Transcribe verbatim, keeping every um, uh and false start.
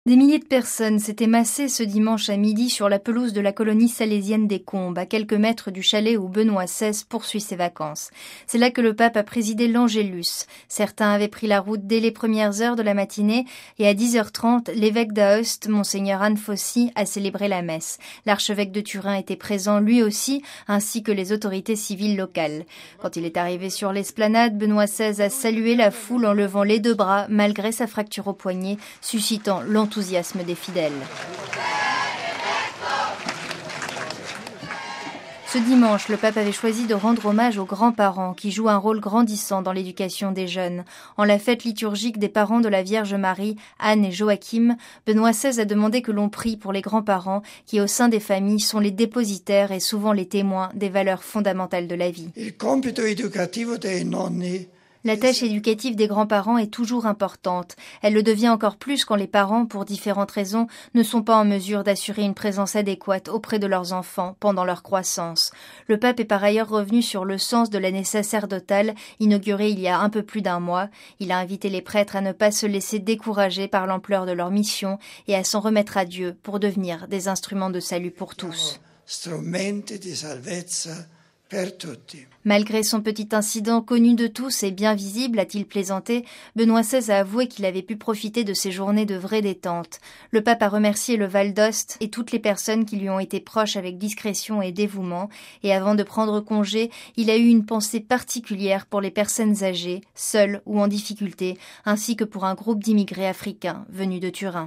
Des milliers de personnes s'étaient massées ce dimanche à midi sur la pelouse de la colonie salésienne des Combes, à quelques mètres du chalet où Benoît seize poursuit ses vacances. C'est là que le pape a présidé l'Angélus. Certains avaient pris la route dès les premières heures de la matinée et à dix heures trente, l'évêque d'Aoste, monseigneur Anne Fossy, a célébré la messe. L'archevêque de Turin était présent lui aussi, ainsi que les autorités civiles locales. Quand il est arrivé sur l'esplanade, Benoît seize a salué la foule en levant les deux bras, malgré sa fracture au poignet, suscitant l'enthousiasme L'enthousiasme des fidèles. Ce dimanche, le pape avait choisi de rendre hommage aux grands-parents qui jouent un rôle grandissant dans l'éducation des jeunes. En la fête liturgique des parents de la Vierge Marie, Anne et Joachim, Benoît seize a demandé que l'on prie pour les grands-parents qui, au sein des familles, sont les dépositaires et souvent les témoins des valeurs fondamentales de la vie. Il compito educativo dei nonni. La tâche éducative des grands-parents est toujours importante. Elle le devient encore plus quand les parents, pour différentes raisons, ne sont pas en mesure d'assurer une présence adéquate auprès de leurs enfants pendant leur croissance. Le pape est par ailleurs revenu sur le sens de l'année sacerdotale, inaugurée il y a un peu plus d'un mois. Il a invité les prêtres à ne pas se laisser décourager par l'ampleur de leur mission et à s'en remettre à Dieu pour devenir des instruments de salut pour tous. Strumenti di salvezza. Malgré son petit incident connu de tous et bien visible, a-t-il plaisanté, Benoît seize a avoué qu'il avait pu profiter de ces journées de vraie détente. Le pape a remercié le Val d'Ost et toutes les personnes qui lui ont été proches avec discrétion et dévouement, et avant de prendre congé, il a eu une pensée particulière pour les personnes âgées, seules ou en difficulté, ainsi que pour un groupe d'immigrés africains venus de Turin.